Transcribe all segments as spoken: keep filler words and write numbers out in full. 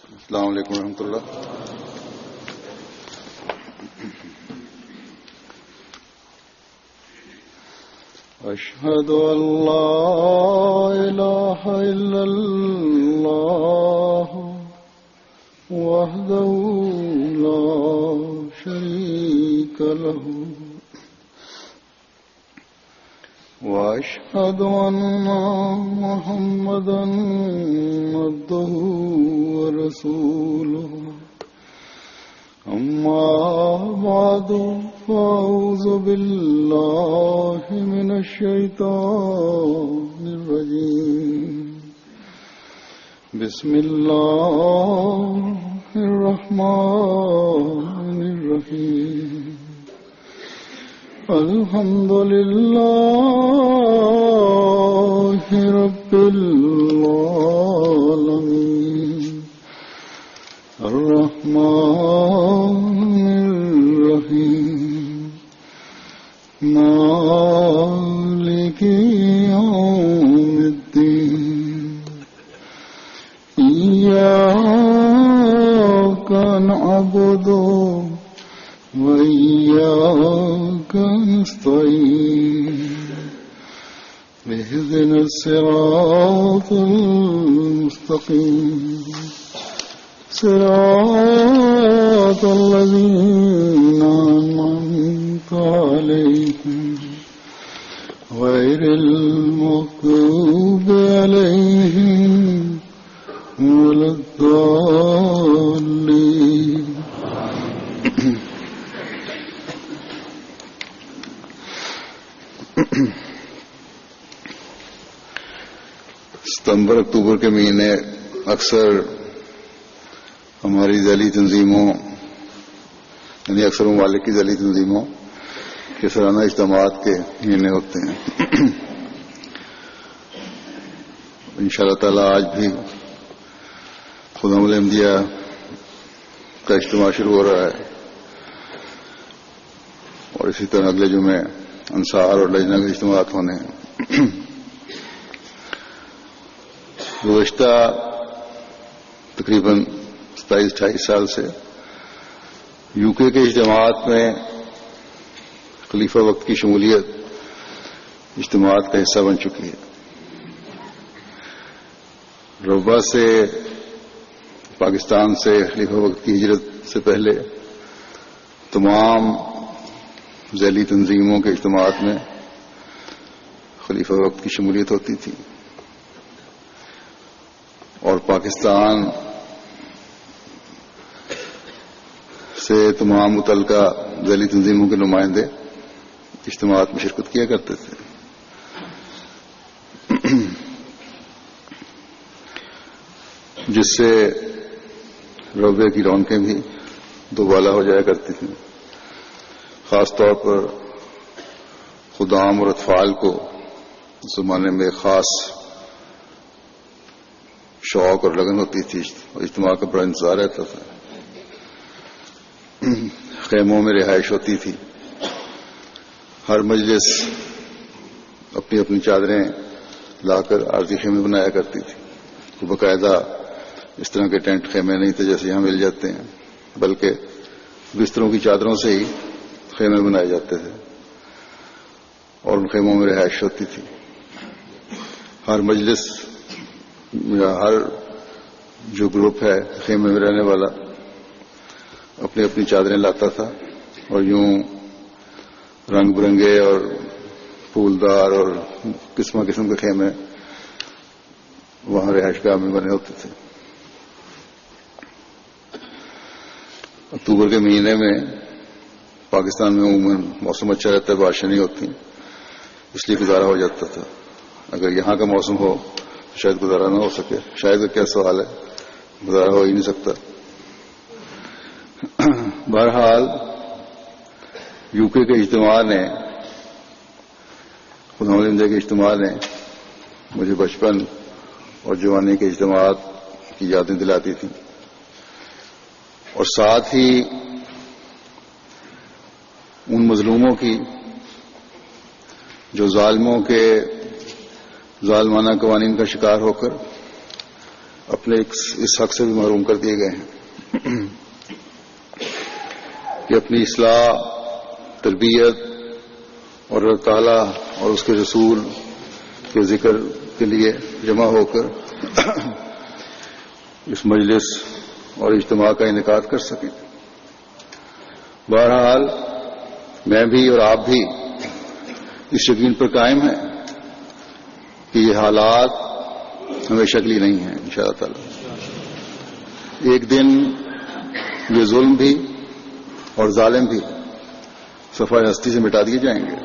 السلام علیکم ورحمۃ اللہ. اشہد ان لا الہ الا اللہ وحدہ لا شریک لہ واشہد ان محمدا عبدہ ورسولہ. اما بعد فاعوذ باللہ من الشیطان الرجیم. بسم اللہ الرحمن الرحیم. الحمد للہ رب العالمین الرحمن الرحیم مالک یوم الدین. ایاک نعبد وإياك نستعين. اهدنا الصراط المستقيم صراط الذين أنعمت عليهم غير المغضوب عليهم ولا الضالين. ستمبر اکتوبر کے مہینے اکثر ہماری ذیلی تنظیموں یعنی اکثر ممالک کی ذیلی تنظیموں کے سالانہ اجتماعات کے مہینے ہوتے ہیں. ان شاء اللہ تعالیٰ آج بھی خدام الانبیاء کا اجتماع شروع ہو رہا ہے اور اسی طرح اگلے جمعے انصار اور لجنہ کے اجتماعات ہونے ہیں. گزشتہ تقریباً ستائیس اٹھائیس سال سے یو کے کے اجتماعات میں خلیفہ وقت کی شمولیت اجتماعات کا حصہ بن چکی ہے. روبا سے پاکستان سے خلیفہ وقت کی ہجرت سے پہلے تمام ذیلی تنظیموں کے اجتماعات میں خلیفہ وقت کی شمولیت ہوتی تھی اور پاکستان سے تمام متعلقہ ذیلی تنظیموں کے نمائندے اجتماعات میں شرکت کیا کرتے تھے. جس سے روبے کی رونقیں بھی دوبالا ہو جایا کرتی تھیں. خاص طور پر خدام اور اطفال کو اس زمانے میں خاص شوق اور لگن ہوتی تھی اور اجتماع کا بڑا انتظار رہتا تھا. خیموں میں رہائش ہوتی تھی. ہر مجلس اپنی اپنی چادریں لا کر عارضی خیمے بنایا کرتی تھی. تو باقاعدہ اس طرح کے ٹینٹ خیمے نہیں تھے جیسے یہاں مل جاتے ہیں، بلکہ بستروں کی چادروں سے ہی خیمے بنائے جاتے تھے اور ان خیموں میں رہائش ہوتی تھی. ہر مجلس یا ہر جو گروپ ہے خیمے میں رہنے والا اپنی اپنی چادریں لاتا تھا اور یوں رنگ برنگے اور پھولدار اور قسم قسم کے خیمے وہاں رہائش گاہ میں بنے ہوتے تھے. اکتوبر کے مہینے میں پاکستان میں عموماً موسم اچھا رہتا ہے، بارشیں نہیں ہوتی، اس لیے گزارا ہو جاتا تھا. اگر یہاں کا موسم ہو تو شاید گزارا نہ ہو سکے. شاید کا کیا سوال ہے، گزارا ہو ہی نہیں سکتا. بہرحال یو کے کے اجتماع نے خدا الہند کے اجتماع نے مجھے بچپن اور جوانی کے اجتماعات کی یادیں دلاتی تھیں اور ساتھ ہی ان مظلوموں کی جو ظالموں کے ظالمانہ قوانین کا شکار ہو کر اپنے اس حق سے بھی محروم کر دیے گئے ہیں کہ اپنی اصلاح، تربیت اور اللہ تعالیٰ اور اس کے رسول کے ذکر کے لیے جمع ہو کر اس مجلس اور اجتماع کا انعقاد کر سکیں۔ بہرحال میں بھی اور آپ بھی اس یقین پر قائم ہیں کہ یہ حالات ہمیشہ کے لیے نہیں ہیں، انشاءاللہ تعالی ایک دن یہ ظلم بھی اور ظالم بھی صفحہ ہستی سے مٹا دیے جائیں گے۔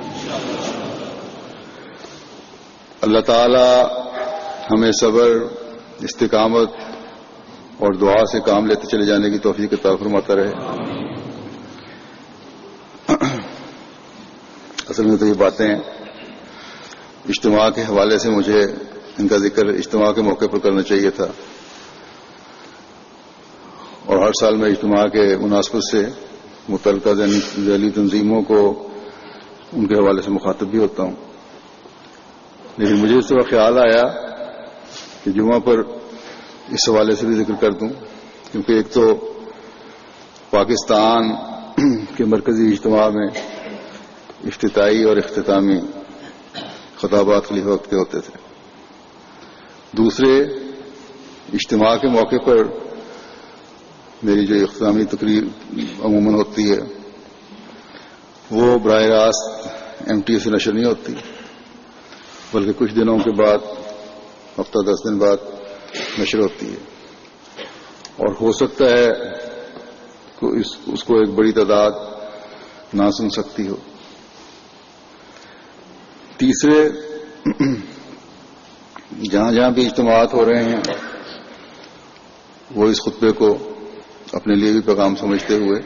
اللہ تعالی ہمیں صبر، استقامت اور دعا سے کام لیتے چلے جانے کی توفیق عطا فرماتا رہے۔ اصل میں تو یہ باتیں اجتماع کے حوالے سے مجھے ان کا ذکر اجتماع کے موقع پر کرنا چاہیے تھا، اور ہر سال میں اجتماع کے مناسبت سے متعلقہ ذیلی تنظیموں کو ان کے حوالے سے مخاطب بھی ہوتا ہوں، لیکن مجھے اس طرح خیال آیا کہ جمعہ پر اس حوالے سے بھی ذکر کر دوں، کیونکہ ایک تو پاکستان کے مرکزی اجتماع میں افتتاحی اور اختتامی خطابات خلیفہ وقت کے ہوتے تھے، دوسرے اجتماع کے موقع پر میری جو اختتامی تقریر عموماً ہوتی ہے وہ براہ راست ایم ٹی اے سے نشر نہیں ہوتی، بلکہ کچھ دنوں کے بعد، ہفتہ دس دن بعد نشر ہوتی ہے، اور ہو سکتا ہے کہ اس کو ایک بڑی تعداد نہ سن سکتی ہو۔ تیسرے، جہاں جہاں بھی اجتماعات ہو رہے ہیں وہ اس خطبے کو اپنے لیے بھی پیغام سمجھتے ہوئے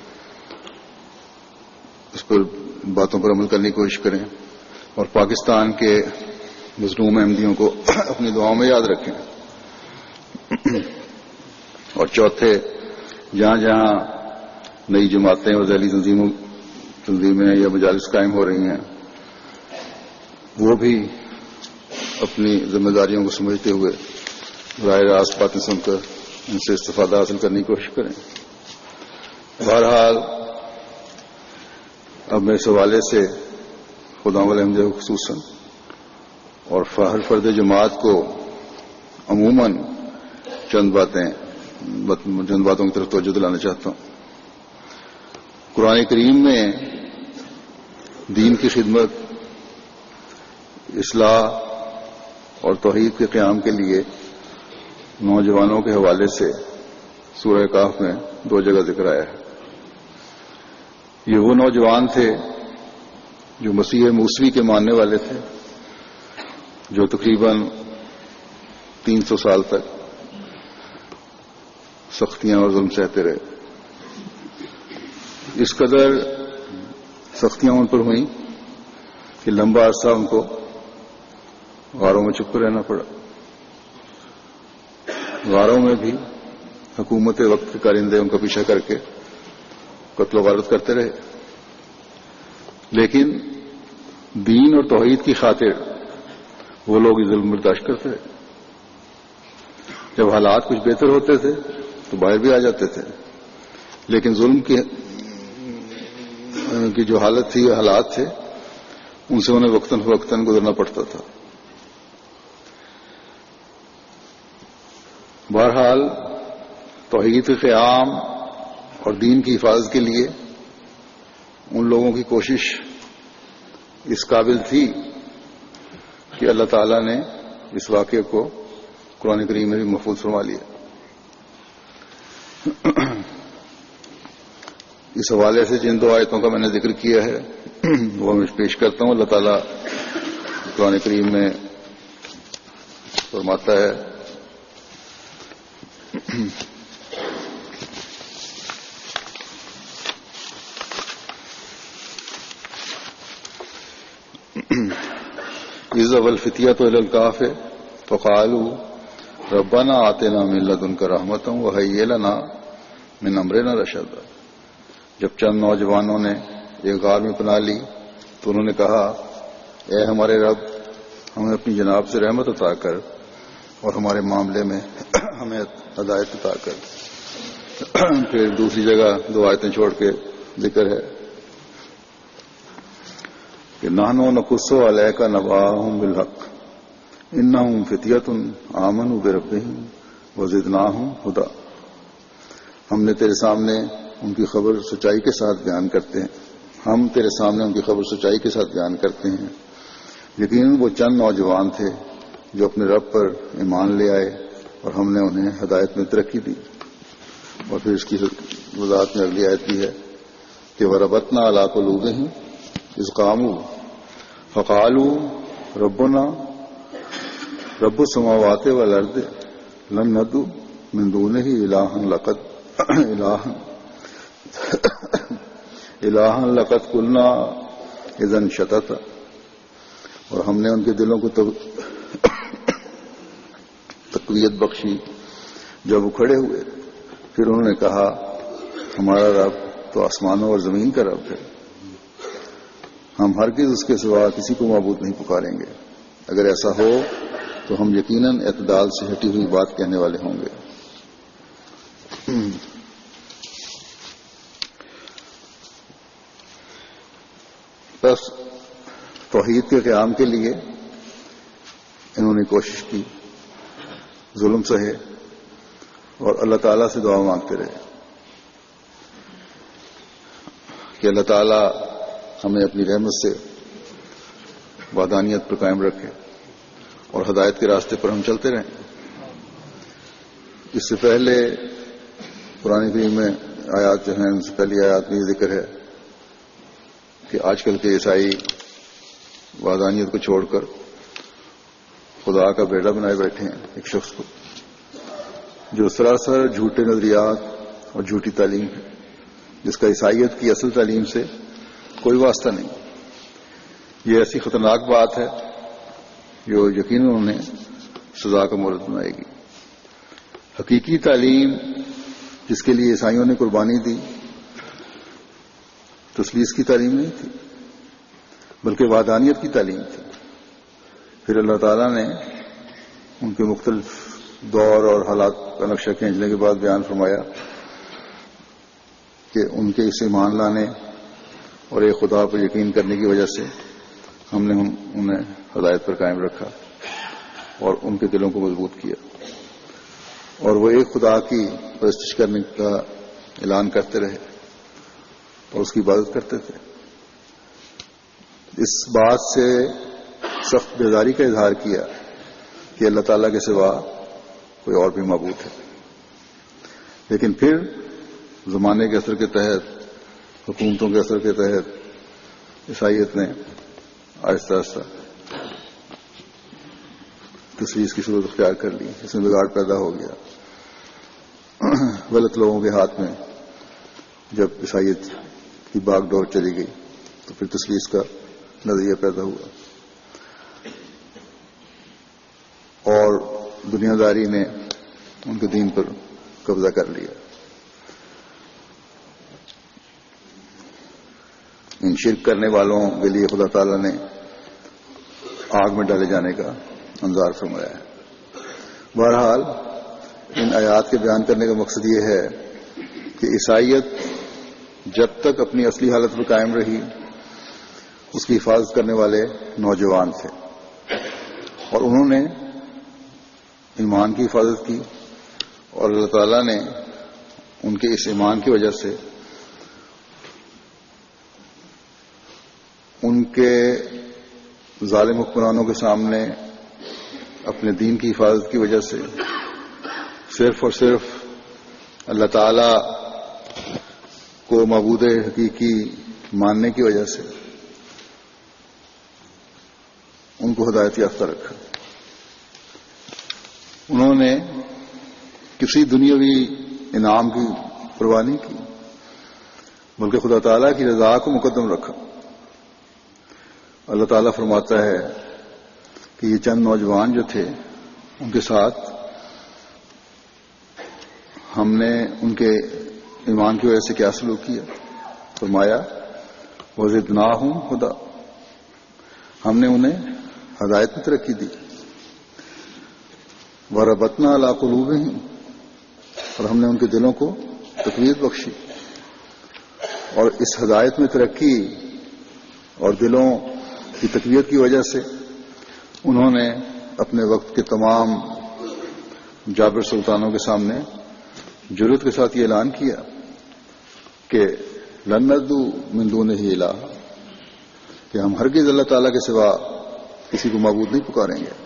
اس پر باتوں پر عمل کرنے کی کوشش کریں، اور پاکستان کے مظلوم احمدیوں کو اپنی دعاؤں میں یاد رکھیں۔ اور چوتھے، جہاں جہاں نئی جماعتیں اور ذیلی تنظیموں تنظیمیں یا مجالس قائم ہو رہی ہیں وہ بھی اپنی ذمہ داریوں کو سمجھتے ہوئے براہ راست باتیں سن کر ان سے استفادہ حاصل کرنے کی کوشش کریں۔ بہرحال اب میں اس حوالے سے خدا والحمد خصوصاً اور ہر فرد جماعت کو عموماً چند باتیں چند باتوں کی طرف توجہ دلانا چاہتا ہوں۔ قرآن کریم میں دین کی خدمت، اصلاح اور توحید کے قیام کے لیے نوجوانوں کے حوالے سے سورہ کہف میں دو جگہ ذکر آیا ہے۔ یہ وہ نوجوان تھے جو مسیح موسوی کے ماننے والے تھے، جو تقریباً تین سو سال تک سختیاں اور ظلم سہتے رہے۔ اس قدر سختیاں ان پر ہوئیں کہ لمبا عرصہ ان کو غاروں میں چھپ کر رہنا پڑا۔ غاروں میں بھی حکومت وقت کے کارندے ان کا پیچھا کر کے قتل و غارت کرتے رہے، لیکن دین اور توحید کی خاطر وہ لوگ یہ ظلم برداشت کرتے رہے۔ جب حالات کچھ بہتر ہوتے تھے تو باہر بھی آ جاتے تھے، لیکن ظلم کی کی جو حالت تھی، حالات تھے، ان سے انہیں وقتاً فوقتاً گزرنا پڑتا تھا۔ بہرحال توحید کے قیام اور دین کی حفاظت کے لیے ان لوگوں کی کوشش اس قابل تھی کہ اللہ تعالیٰ نے اس واقعے کو قرآن کریم میں بھی محفوظ فرما لیا۔ اس حوالے سے جن دو آیتوں کا میں نے ذکر کیا ہے وہ میں پیش کرتا ہوں۔ اللہ تعالیٰ قرآن کریم میں فرماتا ہے، اذ والفتية إلى الكهف فقالوا ربنا آتنا من لدنك رحمة وهيئ لنا من أمرنا رشدا۔ جب چند نوجوانوں نے ایک غار میں پناہ لی تو انہوں نے کہا، اے ہمارے رب، ہمیں اپنی جناب سے رحمت عطا کر اور ہمارے معاملے میں ہمیں ہدایت عطا کر۔ پھر دوسری جگہ دو آیتیں چھوڑ کے ذکر ہے کہ نحنو نقص علیک نبأہم بالحق انہم فتیۃ آمنوا بربہم وزدناہم ہدی۔ ہم نے تیرے سامنے ان کی خبر سچائی کے ساتھ بیان کرتے ہیں ہم تیرے سامنے ان کی خبر سچائی کے ساتھ بیان کرتے ہیں یقیناً وہ چند نوجوان تھے جو اپنے رب پر ایمان لے آئے اور ہم نے انہیں ہدایت میں ترقی دی۔ اور پھر اس کی وضاحت میں اگلی آیت بھی ہے کہ وَرَبَطْنَا عَلَىٰ قُلُوبِهِمْ إِذْ قَامُوا فَقَالُوا رَبُّنَا رَبُّ السَّمَاوَاتِ وَالْأَرْضِ لَن نَّدْعُوَ مِن دُونِهِ إِلَٰهًا لَقَدْ إِلَٰهًا إِلَٰهًا لَقَدْ قُلْنَا إِذًا شَطَطًا۔ اور ہم نے ان کے دلوں کو تقویت بخشی جب وہ کھڑے ہوئے، پھر انہوں نے کہا ہمارا رب تو آسمانوں اور زمین کا رب ہے، ہم ہرگز اس کے سوا کسی کو معبود نہیں پکاریں گے، اگر ایسا ہو تو ہم یقیناً اعتدال سے ہٹی ہوئی بات کہنے والے ہوں گے۔ بس توحید کے قیام کے لیے انہوں نے کوشش کی، ظلم سہے اور اللہ تعالیٰ سے دعا مانگتے رہے کہ اللہ تعالیٰ ہمیں اپنی رحمت سے وحدانیت پر قائم رکھے اور ہدایت کے راستے پر ہم چلتے رہیں۔ اس سے پہلے قرآن کریم میں آیات جو ہیں ان سے پہلی آیات میں یہ ذکر ہے کہ آج کل کے عیسائی وحدانیت کو چھوڑ کر خدا کا بیٹا بنائے بیٹھے ہیں ایک شخص کو، جو سراسر جھوٹے نظریات اور جھوٹی تعلیم ہے، جس کا عیسائیت کی اصل تعلیم سے کوئی واسطہ نہیں۔ یہ ایسی خطرناک بات ہے جو یقیناً انہیں سزا کا مورد بنائے گی۔ حقیقی تعلیم جس کے لیے عیسائیوں نے قربانی دی تثلیث کی تعلیم نہیں تھی، بلکہ وحدانیت کی تعلیم تھی۔ پھر اللہ تعالیٰ نے ان کے مختلف دور اور حالات کا نقشہ کھینچنے کے بعد بیان فرمایا کہ ان کے اس ایمان لانے اور ایک خدا پر یقین کرنے کی وجہ سے ہم نے انہیں ہدایت پر قائم رکھا اور ان کے دلوں کو مضبوط کیا، اور وہ ایک خدا کی پرستش کرنے کا اعلان کرتے رہے اور اس کی عبادت کرتے تھے۔ اس بات سے سخت بیزاری کا اظہار کیا کہ اللہ تعالیٰ کے سوا کوئی اور بھی معبود ہے، لیکن پھر زمانے کے اثر کے تحت، حکومتوں کے اثر کے تحت عیسائیت نے آہستہ آہستہ تثلیث کی صورت اختیار کر لی، اس میں بگاڑ پیدا ہو گیا۔ غلط لوگوں کے ہاتھ میں جب عیسائیت کی باغ ڈور چلی گئی تو پھر تثلیث کا نظریہ پیدا ہوا اور دنیا داری نے ان کے دین پر قبضہ کر لیا۔ ان شرک کرنے والوں کے لیے خدا تعالیٰ نے آگ میں ڈالے جانے کا انذار فرمایا ہے۔ بہرحال ان آیات کے بیان کرنے کا مقصد یہ ہے کہ عیسائیت جب تک اپنی اصلی حالت پر قائم رہی اس کی حفاظت کرنے والے نوجوان تھے، اور انہوں نے ایمان کی حفاظت کی، اور اللہ تعالیٰ نے ان کے اس ایمان کی وجہ سے ان کے ظالم حکمرانوں کے سامنے اپنے دین کی حفاظت کی وجہ سے صرف اور صرف اللہ تعالی کو معبود حقیقی ماننے کی وجہ سے ان کو ہدایت یافتہ رکھا۔ انہوں نے کسی دنیاوی انعام کی پرواہ نہیں کی، بلکہ خدا تعالیٰ کی رضا کو مقدم رکھا۔ اللہ تعالیٰ فرماتا ہے کہ یہ چند نوجوان جو تھے ان کے ساتھ ہم نے ان کے ایمان کی وجہ سے کیا سلوک کیا؟ فرمایا وزدناہم ہدی، ہم نے انہیں ہدایت میں ترقی دی۔ وَرَبَطْنَا عَلَىٰ قُلُوبِهِمْ، اور ہم نے ان کے دلوں کو تقویت بخشی. اور اس ہدایت میں ترقی اور دلوں کی تقویت کی وجہ سے انہوں نے اپنے وقت کے تمام جابر سلطانوں کے سامنے جرأت کے ساتھ یہ اعلان کیا کہ لن ندعو من دونہ الہ، کہ ہم ہرگز اللہ تعالیٰ کے سوا کسی کو معبود نہیں پکاریں گے.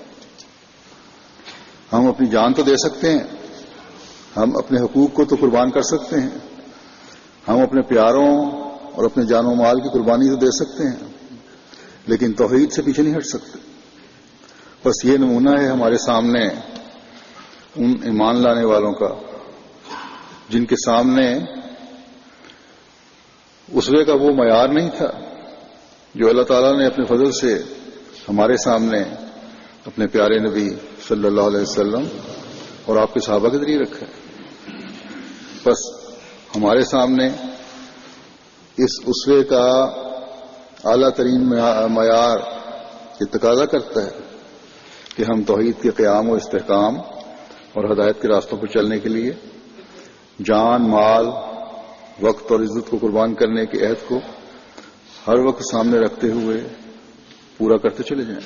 ہم اپنی جان تو دے سکتے ہیں، ہم اپنے حقوق کو تو قربان کر سکتے ہیں، ہم اپنے پیاروں اور اپنے جان و مال کی قربانی تو دے سکتے ہیں، لیکن توحید سے پیچھے نہیں ہٹ سکتے. بس یہ نمونہ ہے ہمارے سامنے ان ایمان لانے والوں کا جن کے سامنے اسوے کا وہ معیار نہیں تھا جو اللہ تعالیٰ نے اپنے فضل سے ہمارے سامنے اپنے پیارے نبی صلی اللہ علیہ وسلم اور آپ کے صحابہ کے ذریعے رکھا ہے. بس ہمارے سامنے اس اسوے کا اعلیٰ ترین معیار یہ تقاضا کرتا ہے کہ ہم توحید کے قیام و استحکام اور ہدایت کے راستوں پر چلنے کے لیے جان، مال، وقت اور عزت کو قربان کرنے کے عہد کو ہر وقت سامنے رکھتے ہوئے پورا کرتے چلے جائیں.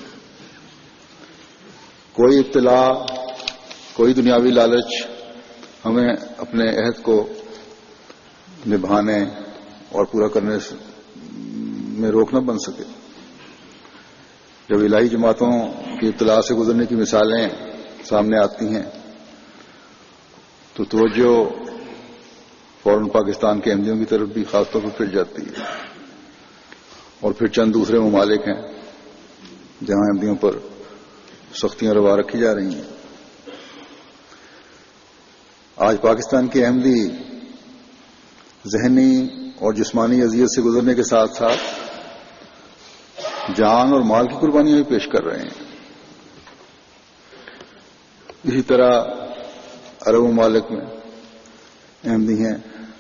کوئی ابتلا، کوئی دنیاوی لالچ ہمیں اپنے عہد کو نبھانے اور پورا کرنے میں روک نہ بن سکے. جب الہی جماعتوں کی اطلاع سے گزرنے کی مثالیں سامنے آتی ہیں تو توجہ فوراً پاکستان کے احمدیوں کی طرف بھی خاص طور پر پھر جاتی ہے، اور پھر چند دوسرے ممالک ہیں جہاں احمدیوں پر سختیاں روا رکھی جا رہی ہیں. آج پاکستان کے احمدی ذہنی اور جسمانی اذیت سے گزرنے کے ساتھ ساتھ جان اور مال کی قربانیاں بھی پیش کر رہے ہیں. اسی طرح عرب ممالک میں احمدی ہیں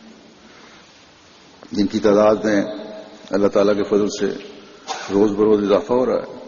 جن کی تعداد میں اللہ تعالیٰ کے فضل سے روز بروز اضافہ ہو رہا ہے.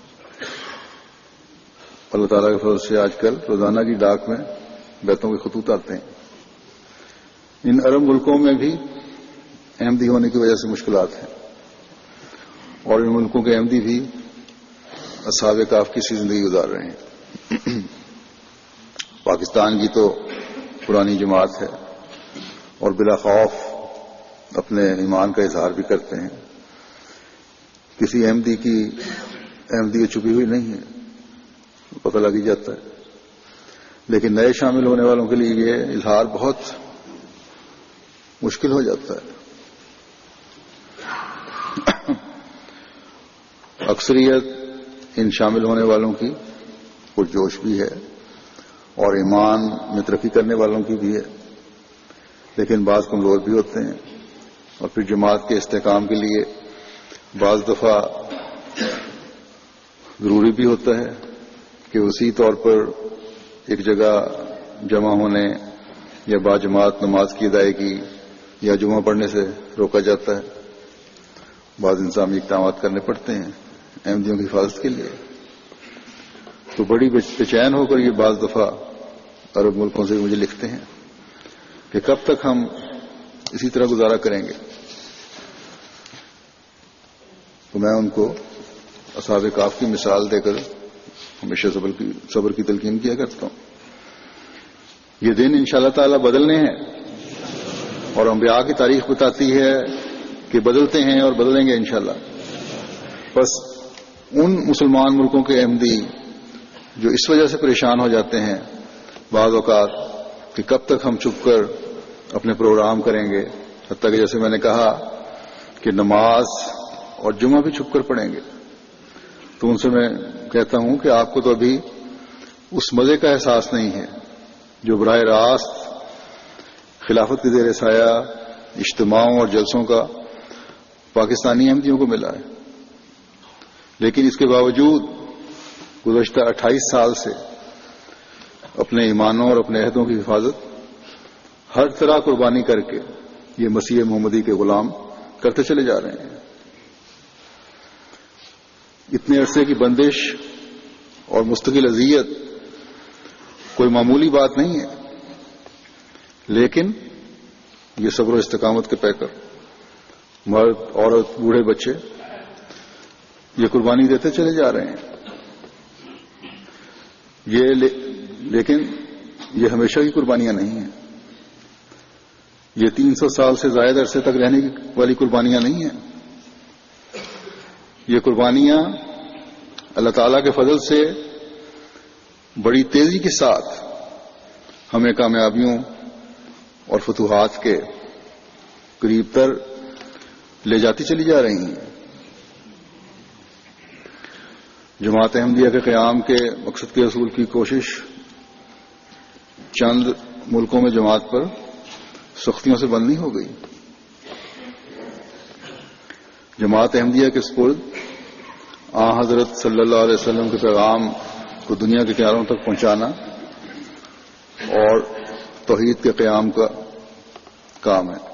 اللہ تعالیٰ کے فضل سے آج کل روزانہ کی ڈاک میں بیتوں کے خطوط آتے ہیں. ان عرب ملکوں میں بھی احمدی ہونے کی وجہ سے مشکلات ہیں، اور ان ملکوں کے احمدی بھی اصحاب کہف کی سی زندگی گزار رہے ہیں. پاکستان کی تو پرانی جماعت ہے اور بلا خوف اپنے ایمان کا اظہار بھی کرتے ہیں. کسی احمدی کی احمدی چھپی ہوئی نہیں ہے، پتہ لگ ہی جاتا ہے. لیکن نئے شامل ہونے والوں کے لیے یہ اظہار بہت مشکل ہو جاتا ہے. اکثریت ان شامل ہونے والوں کی پرجوش بھی ہے اور ایمان میں ترقی کرنے والوں کی بھی ہے، لیکن بعض کمزور بھی ہوتے ہیں. اور پھر جماعت کے استحکام کے لیے بعض دفعہ ضروری بھی ہوتا ہے کہ اسی طور پر ایک جگہ جمع ہونے یا با جماعت نماز کی ادائیگی یا جمعہ پڑھنے سے روکا جاتا ہے. بعض انتظامی اقدامات کرنے پڑتے ہیں احمدیوں کی حفاظت کے لیے. تو بڑی بے چین ہو کر یہ بعض دفعہ عرب ملکوں سے مجھے لکھتے ہیں کہ کب تک ہم اسی طرح گزارا کریں گے. تو میں ان کو اصحاب کہف کی مثال دے کر ہمیشہ صبر کی صبر کی تلقین کیا کرتا ہوں. یہ دن انشاءاللہ تعالی بدلنے ہیں، اور انبیاء کی تاریخ بتاتی ہے کہ بدلتے ہیں اور بدلیں گے انشاءاللہ. بس ان مسلمان ملکوں کے احمدی جو اس وجہ سے پریشان ہو جاتے ہیں بعض اوقات کہ کب تک ہم چھپ کر اپنے پروگرام کریں گے، حتیٰ کہ جیسے میں نے کہا کہ نماز اور جمعہ بھی چھپ کر پڑھیں گے، تو ان سے میں کہتا ہوں کہ آپ کو تو ابھی اس مزے کا احساس نہیں ہے جو براہ راست خلافت کے زیر سایہ اجتماعوں اور جلسوں کا پاکستانی احمدیوں کو ملا ہے. لیکن اس کے باوجود گزشتہ اٹھائیس سال سے اپنے ایمانوں اور اپنے عہدوں کی حفاظت ہر طرح قربانی کر کے یہ مسیح محمدی کے غلام کرتے چلے جا رہے ہیں. اتنے عرصے کی بندش اور مستقل اذیت کوئی معمولی بات نہیں ہے، لیکن یہ صبر و استقامت کے پیکر مرد، عورت، بوڑھے، بچے یہ قربانی دیتے چلے جا رہے ہیں. یہ لے لیکن یہ ہمیشہ کی قربانیاں نہیں ہیں. یہ تین سو سال سے زائد عرصے تک رہنے والی قربانیاں نہیں ہیں. یہ قربانیاں اللہ تعالیٰ کے فضل سے بڑی تیزی کے ساتھ ہمیں کامیابیوں اور فتوحات کے قریب تر لے جاتی چلی جا رہی ہیں. جماعت احمدیہ کے قیام کے مقصد کے حصول کی کوشش چند ملکوں میں جماعت پر سختیوں سے بند نہیں ہو گئی. جماعت احمدیہ کے سپرد آن حضرت صلی اللہ علیہ وسلم کے پیغام کو دنیا کے کناروں تک پہنچانا اور توحید کے قیام کا کام ہے.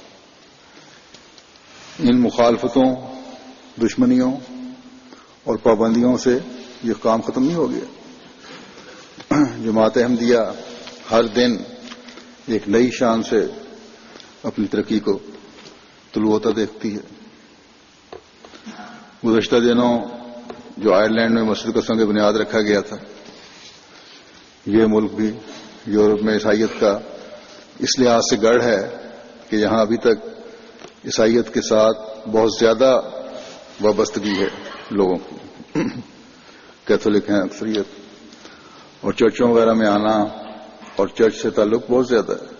ان مخالفتوں، دشمنیوں اور پابندیوں سے یہ کام ختم نہیں ہو گیا. جماعت احمدیہ ہر دن ایک نئی شان سے اپنی ترقی کو طلوع ہوتا دیکھتی ہے. گزشتہ دنوں جو آئرلینڈ میں مسجد کو سنگ بنیاد رکھا گیا تھا، یہ ملک بھی یورپ میں عیسائیت کا اس لحاظ سے گڑھ ہے کہ یہاں ابھی تک عیسائیت کے ساتھ بہت زیادہ وابستگی ہے لوگوں کی. کیتھولک ہیں اکثریت، اور چرچوں وغیرہ میں آنا اور چرچ سے تعلق بہت زیادہ ہے،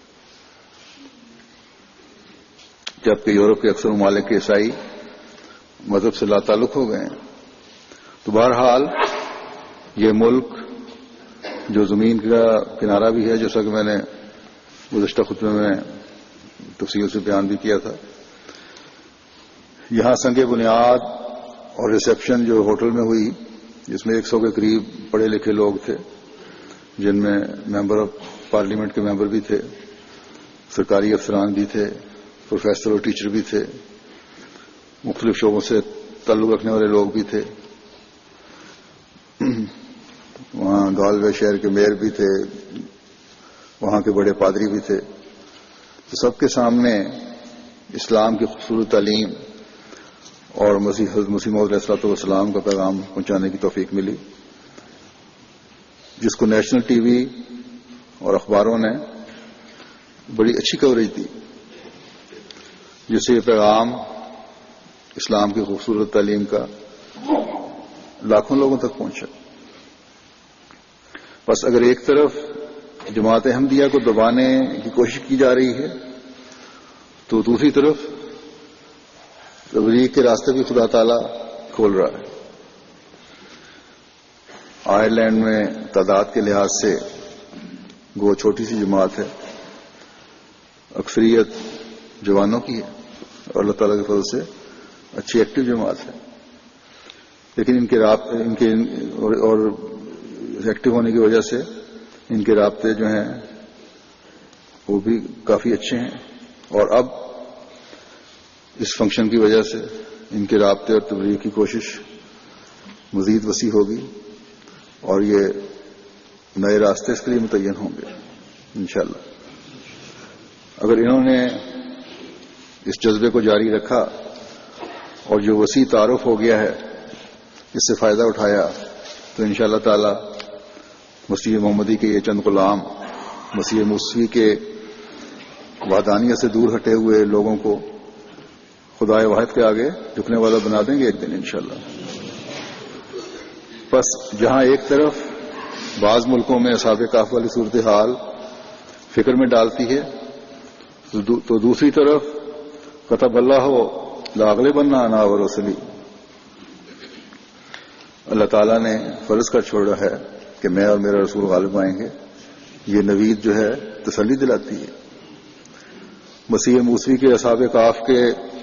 جبکہ یورپ کے اکثر ممالک کے عیسائی مذہب سے لا تعلق ہو گئے ہیں. تو بہرحال یہ ملک جو زمین کا کنارہ بھی ہے، جیسا کہ میں نے گزشتہ خطبے میں تفصیل سے بیان بھی کیا تھا، یہاں سنگ بنیاد اور ریسیپشن جو ہوٹل میں ہوئی، جس میں ایک سو کے قریب پڑھے لکھے لوگ تھے، جن میں ممبر آف پارلیمنٹ کے ممبر بھی تھے، سرکاری افسران بھی تھے، پروفیسر اور ٹیچر بھی تھے، مختلف شعبوں سے تعلق رکھنے والے لوگ بھی تھے. وہاں گالوے شہر کے میئر بھی تھے، وہاں کے بڑے پادری بھی تھے. تو سب کے سامنے اسلام کی خوبصورت تعلیم اور مسیح حضرت مسیح موعود علیہ الصلوۃ والسلام کا پیغام پہنچانے کی توفیق ملی، جس کو نیشنل ٹی وی اور اخباروں نے بڑی اچھی کوریج دی، جس سے یہ پیغام اسلام کی خوبصورت تعلیم کا لاکھوں لوگوں تک پہنچا. بس اگر ایک طرف جماعت احمدیہ کو دبانے کی کوشش کی جا رہی ہے، تو دوسری طرف تبلیغ کے راستے بھی خدا تعالیٰ کھول رہا ہے. آئرلینڈ میں تعداد کے لحاظ سے گو چھوٹی سی جماعت ہے، اکثریت جوانوں کی ہے اور اللہ تعالیٰ کے فضل سے اچھی ایکٹیو جماعت ہے. لیکن ان کے رابطے ان کے اور ایکٹیو ہونے کی وجہ سے ان کے رابطے جو ہیں وہ بھی کافی اچھے ہیں، اور اب اس فنکشن کی وجہ سے ان کے رابطے اور تبلیغ کی کوشش مزید وسیع ہوگی، اور یہ نئے راستے اس کے لیے متعین ہوں گے انشاءاللہ. اگر انہوں نے اس جذبے کو جاری رکھا اور جو وسیع تعارف ہو گیا ہے اس سے فائدہ اٹھایا، تو انشاءاللہ تعالی مسیح محمدی کے یہ چند غلام مسیح موسوی کے وحدانیت سے دور ہٹے ہوئے لوگوں کو خدا واحد کے آگے جھکنے والا بنا دیں گے ایک دن انشاءاللہ. بس جہاں ایک طرف بعض ملکوں میں اصحاب کہف والی صورتحال فکر میں ڈالتی ہے، تو دوسری طرف کتب اللہ ہو لاغلبن انا ورسلی، اللہ تعالیٰ نے فرض کر چھوڑا ہے کہ میں اور میرا رسول غالب آئیں گے. یہ نوید جو ہے تسلی دلاتی ہے. مسیح موسوی کے اصحاب کہف کے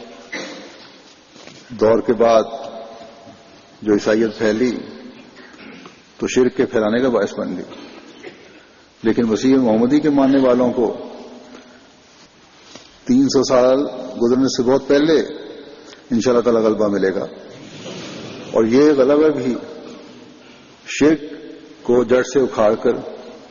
دور کے بعد جو عیسائیت پھیلی تو شرک کے پھیلانے کا باعث بن گئی، لیکن مسیح محمدی کے ماننے والوں کو تین سو سال گزرنے سے بہت پہلے انشاءاللہ تعالی غلبہ ملے گا، اور یہ غلبہ بھی شرک کو جڑ سے اکھاڑ کر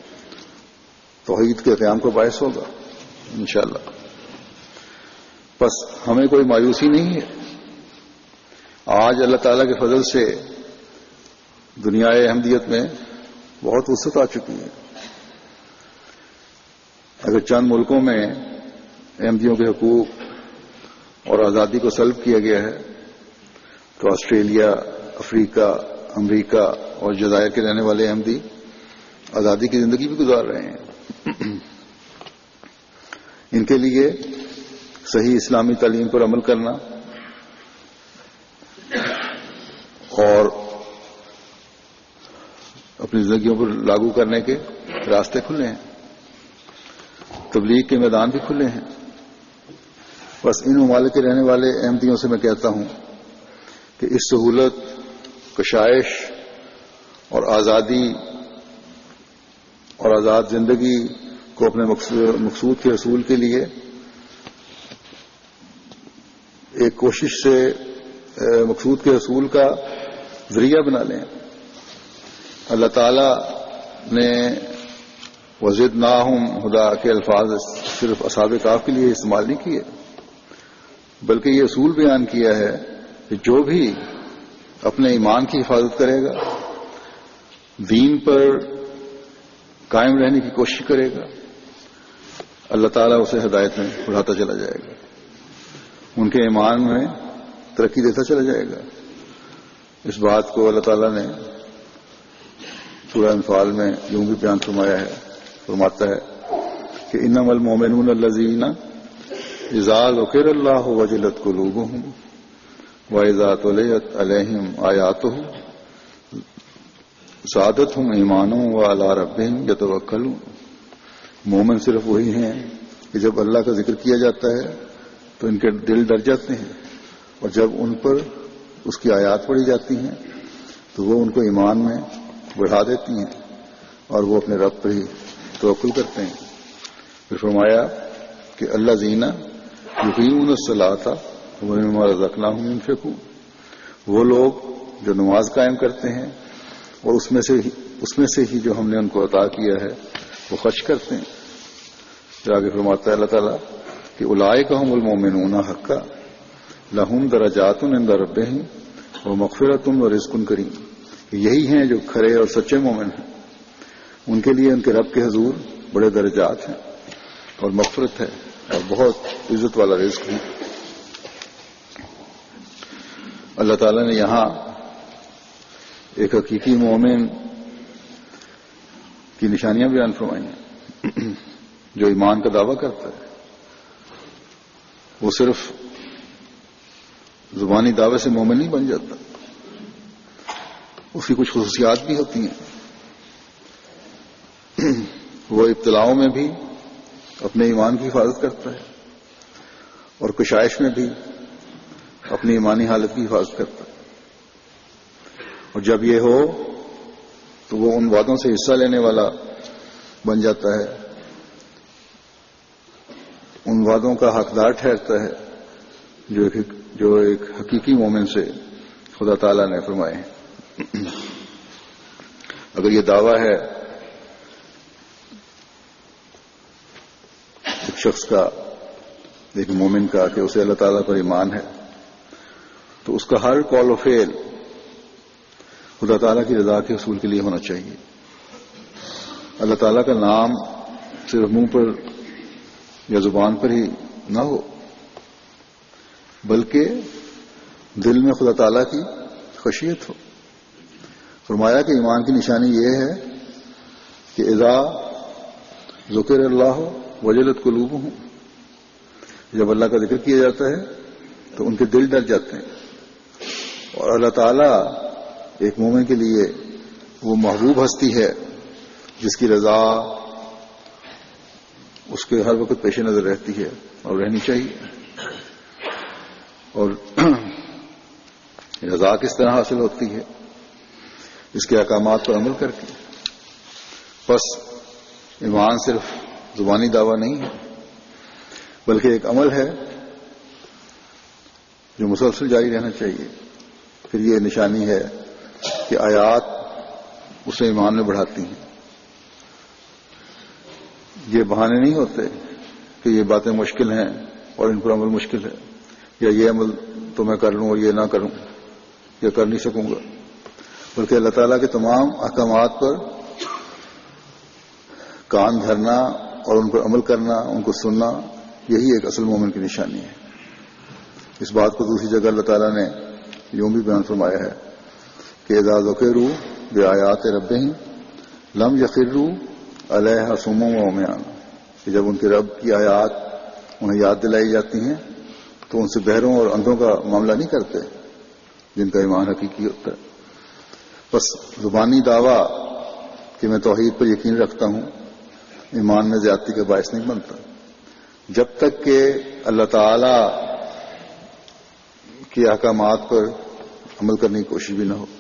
توحید کے قیام کو باعث ہوگا انشاءاللہ۔ بس ہمیں کوئی مایوسی نہیں ہے، آج اللہ تعالیٰ کے فضل سے دنیا احمدیت میں بہت وسعت آ چکی ہے۔ اگر چند ملکوں میں احمدیوں کے حقوق اور آزادی کو سلب کیا گیا ہے تو آسٹریلیا، افریقہ، امریکہ اور جزائر کے رہنے والے احمدی آزادی کی زندگی بھی گزار رہے ہیں۔ ان کے لیے صحیح اسلامی تعلیم پر عمل کرنا اور اپنی زندگیوں پر لاگو کرنے کے راستے کھلے ہیں، تبلیغ کے میدان بھی کھلے ہیں۔ بس ان ممالک کے رہنے والے احمدیوں سے میں کہتا ہوں کہ اس سہولت، کشائش اور آزادی اور آزاد زندگی کو اپنے مقصود کے حصول کے لیے ایک کوشش سے مقصود کے حصول کا ذریعہ بنا لیں۔ اللہ تعالی نے وزدناہم ہدی کے الفاظ صرف اصحاب کہف کے لیے استعمال نہیں کیے، بلکہ یہ اصول بیان کیا ہے کہ جو بھی اپنے ایمان کی حفاظت کرے گا، دین پر قائم رہنے کی کوشش کرے گا، اللہ تعالیٰ اسے ہدایت میں بڑھاتا چلا جائے گا، ان کے ایمان میں ترقی دیتا چلا جائے گا۔ اس بات کو اللہ تعالیٰ نے سورہ انفال میں یوں بھی بیان فرمایا ہے، فرماتا ہے کہ انما المؤمنون الذین اذا ذکر اللہ وجلت قلوبہم وَإِذَا تُلِيَتْ عَلَيْهِمْ آيَاتُهُ زَادَتْهُمْ إِيمَانًا وَعَلَىٰ رَبِّهِمْ يَتَوَكَّلُونَ۔ مومن صرف وہی ہیں کہ جب اللہ کا ذکر کیا جاتا ہے تو ان کے دل ڈر جاتے ہیں، اور جب ان پر اس کی آیات پڑھی جاتی ہیں تو وہ ان کو ایمان میں بڑھا دیتی ہیں اور وہ اپنے رب پر ہی توکل کرتے ہیں۔ پھر فرمایا کہ الذین یقیمون الصلاۃ وَمِمَّا رَزَقْنَاهُمْ يُنْفِقُونَ، وہ لوگ جو نماز قائم کرتے ہیں اور اس میں سے اس میں سے ہی جو ہم نے ان کو عطا کیا ہے وہ خرچ کرتے ہیں۔ پھر آگے فرماتا ہے اللہ تعالیٰ کہ اولئک هم المؤمنون حقا لهم درجات عند ربهم ومغفرۃ ورزق کریم، یہی ہیں جو کھرے اور سچے مومن ہیں، ان کے لیے ان کے رب کے حضور بڑے درجات ہیں اور مغفرت ہے اور بہت عزت والا رزق ہے۔ اللہ تعالیٰ نے یہاں ایک حقیقی مومن کی نشانیاں بیان فرمائی ہیں۔ جو ایمان کا دعویٰ کرتا ہے وہ صرف زبانی دعوے سے مومن نہیں بن جاتا، اس کی کچھ خصوصیات بھی ہوتی ہیں۔ وہ ابتلاؤں میں بھی اپنے ایمان کی حفاظت کرتا ہے اور کشائش میں بھی اپنی ایمانی حالت کی حفاظت کرتا ہے، اور جب یہ ہو تو وہ ان وعدوں سے حصہ لینے والا بن جاتا ہے، ان وعدوں کا حقدار ٹھہرتا ہے جو ایک جو ایک حقیقی مومن سے خدا تعالیٰ نے فرمائے ہیں۔ اگر یہ دعویٰ ہے ایک شخص کا، ایک مومن کا، کہ اسے اللہ تعالیٰ پر ایمان ہے، تو اس کا ہر قول و فعل خدا تعالیٰ کی رضا کے حصول کے لیے ہونا چاہیے۔ اللہ تعالیٰ کا نام صرف منہ پر یا زبان پر ہی نہ ہو، بلکہ دل میں خدا تعالیٰ کی خشیت ہو۔ فرمایا کہ ایمان کی نشانی یہ ہے کہ اذا ذکر اللہ وجلت قلوبہم، جب اللہ کا ذکر کیا جاتا ہے تو ان کے دل ڈر جاتے ہیں، اور اللہ تعالیٰ ایک مومن کے لیے وہ محبوب ہستی ہے جس کی رضا اس کے ہر وقت پیش نظر رہتی ہے اور رہنی چاہیے۔ اور رضا کس طرح حاصل ہوتی ہے؟ اس کے احکامات پر عمل کر کے۔ بس ایمان صرف زبانی دعویٰ نہیں ہے، بلکہ ایک عمل ہے جو مسلسل جاری رہنا چاہیے۔ پھر یہ نشانی ہے کہ آیات اسے ایمان میں بڑھاتی ہیں۔ یہ بہانے نہیں ہوتے کہ یہ باتیں مشکل ہیں اور ان پر عمل مشکل ہے، یا یہ عمل تو میں کر لوں اور یہ نہ کروں یا کر نہیں سکوں گا، بلکہ اللہ تعالیٰ کے تمام احکامات پر کان دھرنا اور ان پر عمل کرنا، ان کو سننا، یہی ایک اصل مومن کی نشانی ہے۔ اس بات کو دوسری جگہ اللہ تعالیٰ نے یوں بھی بیان فرمایا ہے کہ اذا ذکروا بآیات ربہم لم یخروا علیہا صما وعمیانا، کہ جب ان کے رب کی آیات انہیں یاد دلائی جاتی ہیں تو ان سے بہروں اور اندھوں کا معاملہ نہیں کرتے جن کا ایمان حقیقی ہوتا ہے۔ بس زبانی دعویٰ کہ میں توحید پر یقین رکھتا ہوں ایمان میں زیادتی کا باعث نہیں بنتا، جب تک کہ اللہ تعالی کے احکامات پر عمل کرنے کی کوشش بھی نہ ہو۔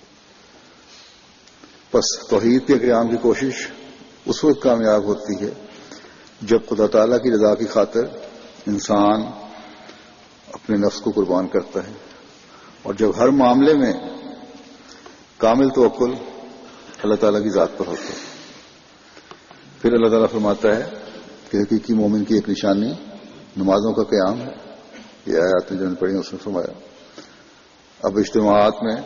بس توحید کے قیام کی کوشش اس وقت کامیاب ہوتی ہے جب خدا تعالیٰ کی رضا کی خاطر انسان اپنے نفس کو قربان کرتا ہے، اور جب ہر معاملے میں کامل توکل اللہ تعالیٰ کی ذات پر ہوتا ہے۔ پھر اللہ تعالیٰ فرماتا ہے کہ حقیقی مومن کی ایک نشانی نمازوں کا قیام ہے۔ یہ آیات جو نے پڑھی اس میں فرمایا۔ اب اجتماعات میں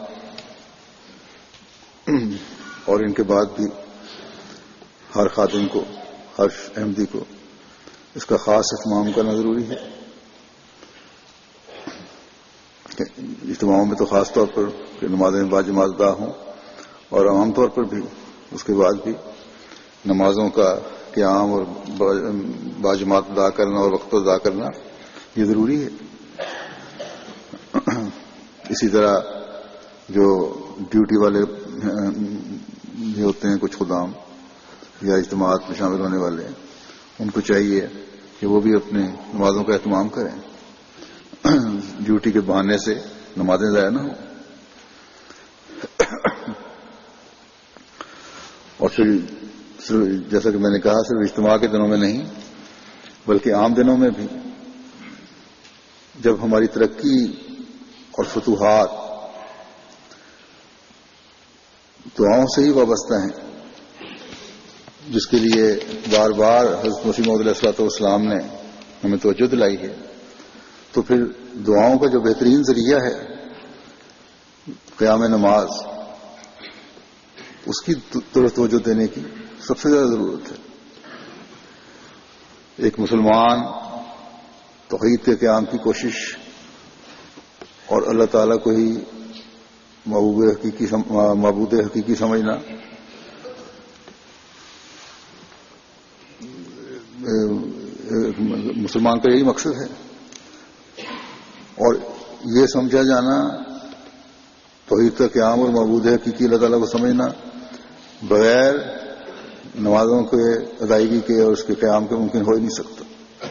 اور ان کے بعد بھی ہر خادم کو، ہر احمدی کو اس کا خاص اہتمام کرنا ضروری ہے۔ اجتماعوں میں تو خاص طور پر کہ نمازیں باجماعت ادا ہوں، اور عام طور پر بھی اس کے بعد بھی نمازوں کا قیام اور باجماعت ادا کرنا اور وقت ادا کرنا یہ ضروری ہے۔ اسی طرح جو ڈیوٹی والے یہ ہوتے ہیں کچھ خدام یا اجتماعات میں شامل ہونے والے ہیں، ان کو چاہیے کہ وہ بھی اپنے نمازوں کا اہتمام کریں، ڈیوٹی کے بہانے سے نمازیں ضائع نہ ہوں۔ اور پھر جیسا کہ میں نے کہا صرف اجتماع کے دنوں میں نہیں بلکہ عام دنوں میں بھی جب ہماری ترقی اور فتوحات دعاؤں سے ہی وابستہ ہیں، جس کے لیے بار بار حضرت مسیح موعود علیہ الصلوۃ والسلام نے ہمیں توجہ دلائی ہے، تو پھر دعاؤں کا جو بہترین ذریعہ ہے قیام نماز، اس کی طرف توجہ دینے کی سب سے زیادہ ضرورت ہے۔ ایک مسلمان توحید کے قیام کی کوشش اور اللہ تعالیٰ کو ہی معبود حقیقی معبود حقیقی سمجھنا مسلمان کا یہی مقصد ہے، اور یہ سمجھا جانا توحید کا قیام اور معبود حقیقی اللہ تعالیٰ کو سمجھنا بغیر نمازوں کے ادائیگی کے اور اس کے قیام کے ممکن ہو ہی نہیں سکتا۔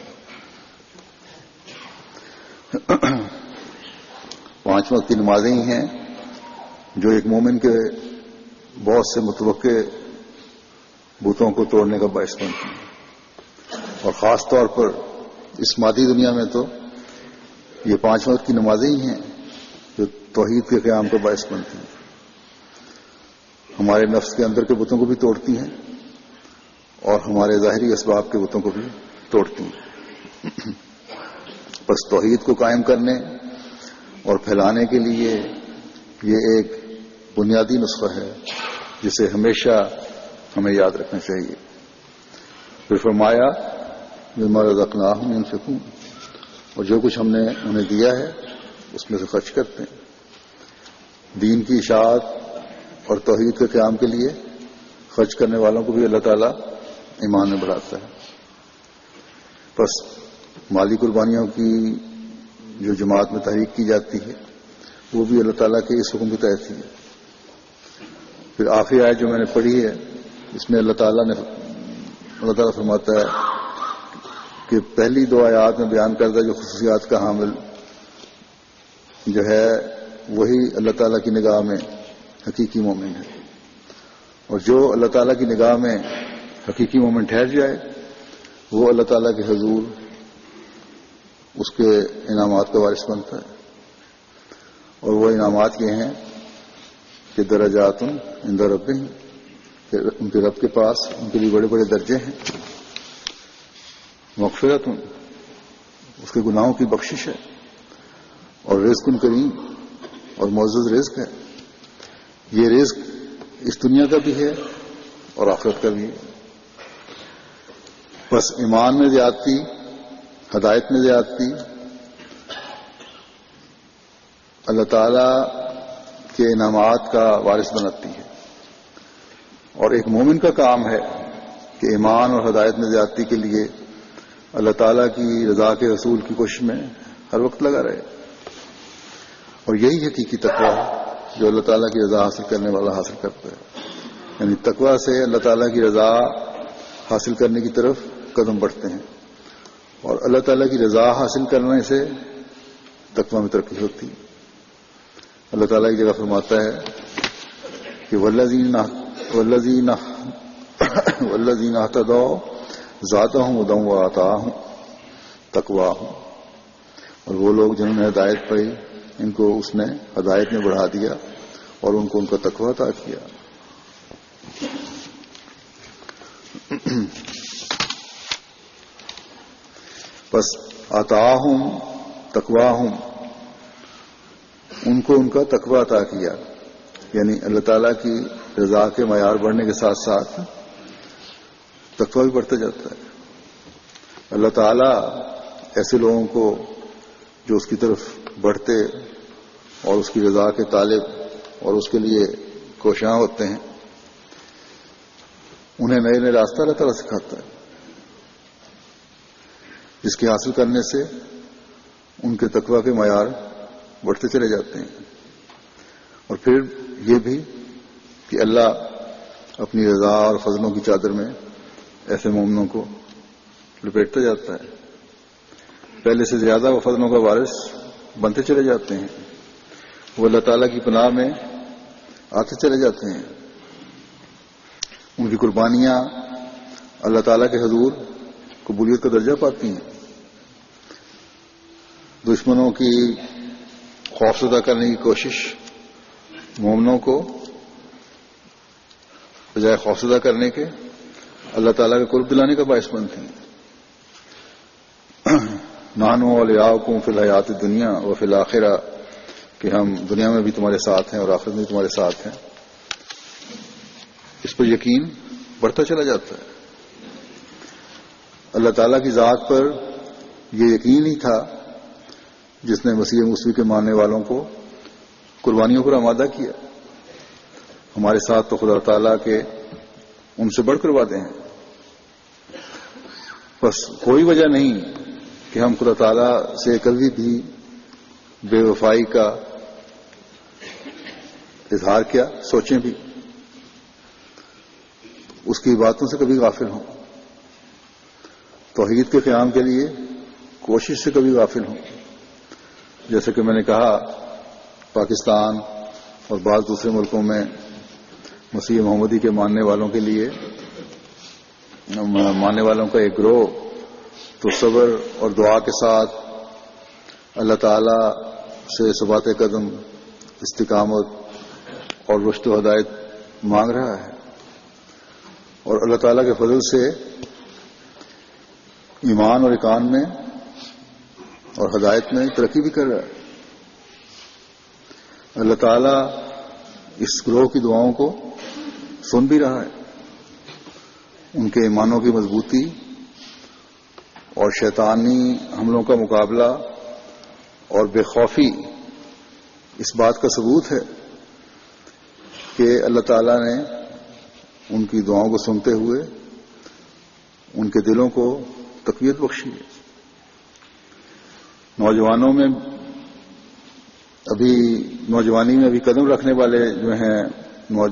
پانچ وقت کی نمازیں ہی ہیں جو ایک مومن کے بہت سے متوقع بتوں کو توڑنے کا باعث بنتی ہیں، اور خاص طور پر اس مادی دنیا میں تو یہ پانچ وقت کی نمازیں ہی ہیں جو توحید کے قیام کا باعث بنتی ہیں، ہمارے نفس کے اندر کے بتوں کو بھی توڑتی ہیں اور ہمارے ظاہری اسباب کے بتوں کو بھی توڑتی ہیں۔ بس توحید کو قائم کرنے اور پھیلانے کے لیے یہ ایک بنیادی نسخہ ہے جسے ہمیشہ ہمیں یاد رکھنا چاہیے۔ پھر فرمایا مما رزقناہم ينفقون، اور جو کچھ ہم نے انہیں دیا ہے اس میں سے خرچ کرتے ہیں۔ دین کی اشاعت اور توحید کے قیام کے لیے خرچ کرنے والوں کو بھی اللہ تعالیٰ ایمان میں بڑھاتا ہے۔ بس مالی قربانیوں کی جو جماعت میں تحریک کی جاتی ہے وہ بھی اللہ تعالیٰ کے اس حکم کے تحت ہی ہے۔ پھر آخری آیت جو میں نے پڑھی ہے اس میں اللہ تعالیٰ نے اللہ تعالیٰ فرماتا ہے کہ پہلی دو آیات میں بیان کردہ جو خصوصیات کا حامل جو ہے وہی اللہ تعالیٰ کی نگاہ میں حقیقی مومن ہے، اور جو اللہ تعالیٰ کی نگاہ میں حقیقی مومن ٹھہر جائے وہ اللہ تعالیٰ کے حضور اس کے انعامات کا وارث بنتا ہے، اور وہ انعامات یہ ہیں کہ درجات عند ربہم، کہ ان کے رب کے پاس ان کے لیے بڑے بڑے درجے ہیں مغفرت، اس کے گناہوں کی بخشش ہے، اور رزق کریم اور معزز رزق ہے. یہ رزق اس دنیا کا بھی ہے اور آخرت کا بھی ہے. بس ایمان میں زیادتی، ہدایت میں زیادتی اللہ تعالی کے انعامات کا وارث بناتی ہے، اور ایک مومن کا کام ہے کہ ایمان اور ہدایت میں زیادتی کے لیے اللہ تعالیٰ کی رضا کے رسول کی کوشش میں ہر وقت لگا رہے. اور یہی حقیقی تقویٰ ہے جو اللہ تعالیٰ کی رضا حاصل کرنے والا حاصل کرتا ہے. یعنی تقویٰ سے اللہ تعالیٰ کی رضا حاصل کرنے کی طرف قدم بڑھتے ہیں، اور اللہ تعالیٰ کی رضا حاصل کرنے سے تقویٰ میں ترقی ہوتی ہے. اللہ تعالیٰ کی جگہ فرماتا ہے کہ والذین والذین والذین اہتدوا زادہم ہدی وآتاہم تقواہم، اور وہ لوگ جنہوں نے ہدایت پائی ان کو اس نے ہدایت میں بڑھا دیا اور ان کو ان کا تقویٰ عطا کیا. بس آتاہم تقواہم، ان کو ان کا تقویٰ عطا کیا. یعنی اللہ تعالیٰ کی رضا کے معیار بڑھنے کے ساتھ ساتھ تقویٰ بھی بڑھتا جاتا ہے. اللہ تعالیٰ ایسے لوگوں کو جو اس کی طرف بڑھتے اور اس کی رضا کے طالب اور اس کے لیے کوشاں ہوتے ہیں، انہیں نئے نئے راستہ اللہ تعالیٰ سکھاتا ہے، جس کے حاصل کرنے سے ان کے تقویٰ کے معیار بڑھتے چلے جاتے ہیں. اور پھر یہ بھی کہ اللہ اپنی رضا اور فضلوں کی چادر میں ایسے مومنوں کو لپیٹتا جاتا ہے. پہلے سے زیادہ وہ فضلوں کا وارث بنتے چلے جاتے ہیں، وہ اللہ تعالیٰ کی پناہ میں آتے چلے جاتے ہیں. ان کی قربانیاں اللہ تعالیٰ کے حضور قبولیت کا درجہ پاتی ہیں. دشمنوں کی خوفزدہ کرنے کی کوشش مومنوں کو بجائے خوفزدہ کرنے کے اللہ تعالیٰ کا قرب دلانے کا باعث بنتی ہیں. نانو اولیاؤکم فی الحیات دنیا و فی الآخرہ، کہ ہم دنیا میں بھی تمہارے ساتھ ہیں اور آخرت میں بھی تمہارے ساتھ ہیں. اس پر یقین بڑھتا چلا جاتا ہے. اللہ تعالیٰ کی ذات پر یہ یقین ہی تھا جس نے مسیح موسوی کے ماننے والوں کو قربانیوں پر آمادہ کیا. ہمارے ساتھ تو خدا تعالیٰ کے ان سے بڑھ کر وعدے ہیں. بس کوئی وجہ نہیں کہ ہم خدا تعالیٰ سے کبھی بھی بے وفائی کا اظہار کیا سوچیں بھی، اس کی باتوں سے کبھی غافل ہوں، توحید کے قیام کے لیے کوشش سے کبھی غافل ہوں. جیسے کہ میں نے کہا پاکستان اور بعض دوسرے ملکوں میں مسیح محمدی کے ماننے والوں کے لیے ماننے والوں کا ایک گروہ تو صبر اور دعا کے ساتھ اللہ تعالی سے ثبات قدم، استقامت اور رشد و ہدایت مانگ رہا ہے، اور اللہ تعالیٰ کے فضل سے ایمان اور اقان میں اور ہدایت میں ترقی بھی کر رہا ہے. اللہ تعالیٰ اس گروہ کی دعاؤں کو سن بھی رہا ہے. ان کے ایمانوں کی مضبوطی اور شیطانی حملوں کا مقابلہ اور بے خوفی اس بات کا ثبوت ہے کہ اللہ تعالیٰ نے ان کی دعاؤں کو سنتے ہوئے ان کے دلوں کو تقویت بخشی ہے. نوجوانوں میں ابھی نوجوانی میں ابھی قدم رکھنے والے جو ہیں نوج...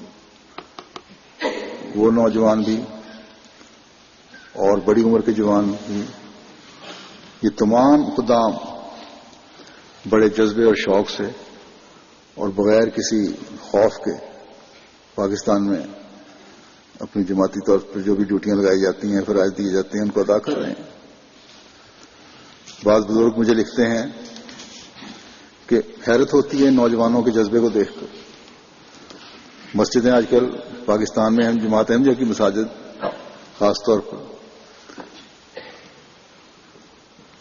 وہ نوجوان بھی اور بڑی عمر کے جوان بھی، یہ تمام خدام بڑے جذبے اور شوق سے اور بغیر کسی خوف کے پاکستان میں اپنی جماعتی طور پر جو بھی ڈیوٹیاں لگائی جاتی ہیں، فرائض دیے جاتے ہیں، ان کو ادا کر رہے ہیں. بعض بزرگ مجھے لکھتے ہیں کہ حیرت ہوتی ہے نوجوانوں کے جذبے کو دیکھ کر. مسجدیں آج کل پاکستان میں اہم جماعت احمدیہ کی مساجد خاص طور پر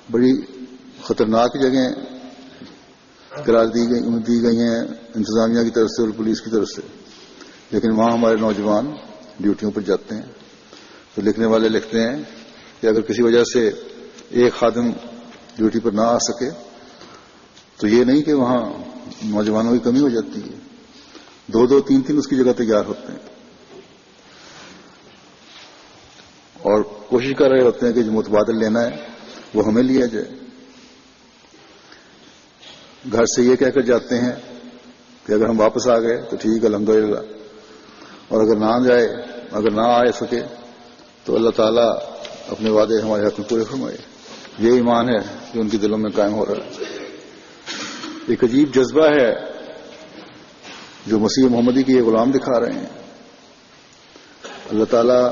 بڑی خطرناک جگہیں قرار دی گئی دی گئی ہیں انتظامیہ کی طرف سے اور پولیس کی طرف سے، لیکن وہاں ہمارے نوجوان ڈیوٹیوں پر جاتے ہیں. تو لکھنے والے لکھتے ہیں کہ اگر کسی وجہ سے ایک خادم ڈیوٹی پر نہ آ سکے تو یہ نہیں کہ وہاں نوجوانوں کی کمی ہو جاتی ہے، دو دو تین تین اس کی جگہ تیار ہوتے ہیں اور کوشش کر رہے ہوتے ہیں کہ جو متبادل لینا ہے وہ ہمیں لیا جائے. گھر سے یہ کہہ کر جاتے ہیں کہ اگر ہم واپس آ گئے تو ٹھیک الحمدللہ، اور اگر نہ جائے اگر نہ آ سکے تو اللہ تعالیٰ اپنے وعدے ہمارے حق میں پورے فرمائے. یہ ایمان ہے جو ان کے دلوں میں قائم ہو رہا ہے. ایک عجیب جذبہ ہے جو مسیح محمدی کے یہ غلام دکھا رہے ہیں. اللہ تعالیٰ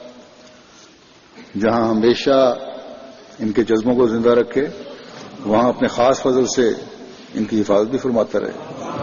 جہاں ہمیشہ ان کے جذبوں کو زندہ رکھے وہاں اپنے خاص فضل سے ان کی حفاظت بھی فرماتا رہے.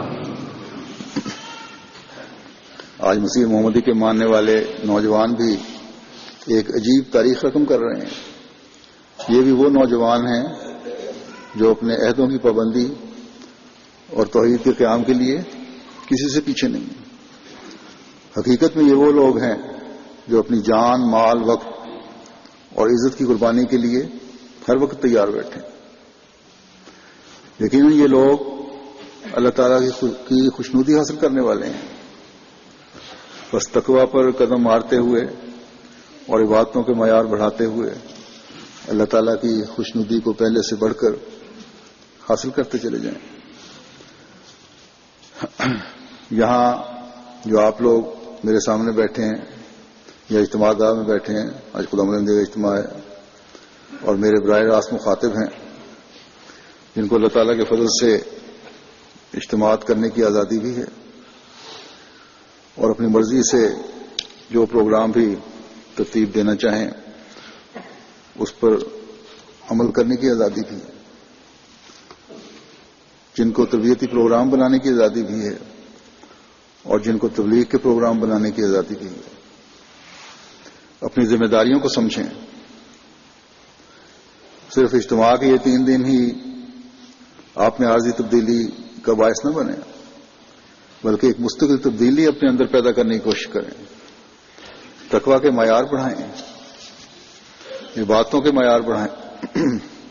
آج مسیح محمدی کے ماننے والے نوجوان بھی ایک عجیب تاریخ رقم کر رہے ہیں. یہ بھی وہ نوجوان ہیں جو اپنے عہدوں کی پابندی اور توحید کے قیام کے لیے کسی سے پیچھے نہیں ہیں. حقیقت میں یہ وہ لوگ ہیں جو اپنی جان، مال، وقت اور عزت کی قربانی کے لیے ہر وقت تیار بیٹھے. یقیناً یہ لوگ اللہ تعالیٰ کی خوشنودی حاصل کرنے والے ہیں. بس تقویٰ پر قدم مارتے ہوئے اور عبادتوں کے معیار بڑھاتے ہوئے اللہ تعالیٰ کی خوشنودی کو پہلے سے بڑھ کر حاصل کرتے چلے جائیں. یہاں جو آپ لوگ میرے سامنے بیٹھے ہیں یا اجتماع گاہ میں بیٹھے ہیں، آج خدا مدد کا اجتماع ہے، اور میرے براہ راست مخاطب ہیں جن کو اللہ تعالیٰ کے فضل سے اجتماعات کرنے کی آزادی بھی ہے اور اپنی مرضی سے جو پروگرام بھی ترتیب دینا چاہیں اس پر عمل کرنے کی آزادی بھی ہے، جن کو تربیتی پروگرام بنانے کی آزادی بھی ہے اور جن کو تبلیغ کے پروگرام بنانے کی آزادی بھی ہے. اپنی ذمہ داریوں کو سمجھیں. صرف اجتماع کے یہ تین دن ہی آپ میں عارضی تبدیلی کا باعث نہ بنے، بلکہ ایک مستقل تبدیلی اپنے اندر پیدا کرنے کی کوشش کریں. تقویٰ کے معیار بڑھائیں، عبادتوں کے معیار بڑھائیں.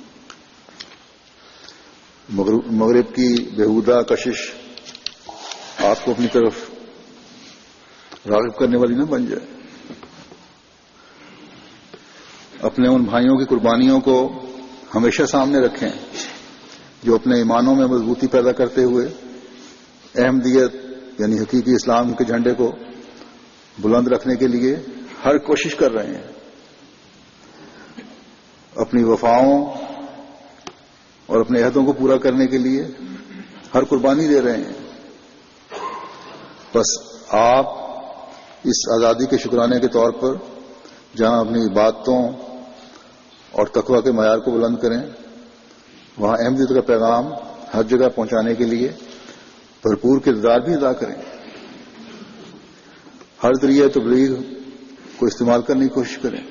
مغرب کی بےہودہ کشش آپ کو اپنی طرف راغب کرنے والی نہ بن جائے. اپنے ان بھائیوں کی قربانیوں کو ہمیشہ سامنے رکھیں جو اپنے ایمانوں میں مضبوطی پیدا کرتے ہوئے احمدیت یعنی حقیقی اسلام کے جھنڈے کو بلند رکھنے کے لیے ہر کوشش کر رہے ہیں. اپنی وفاؤں اور اپنے عہدوں کو پورا کرنے کے لیے ہر قربانی دے رہے ہیں. بس آپ اس آزادی کے شکرانے کے طور پر جہاں اپنی عبادتوں اور تقویٰ کے معیار کو بلند کریں وہاں احمدیت کا پیغام ہر جگہ پہنچانے کے لیے بھرپور کردار بھی ادا کریں. ہر ذریعہ تبلیغ کو استعمال کرنے کی کوشش کریں.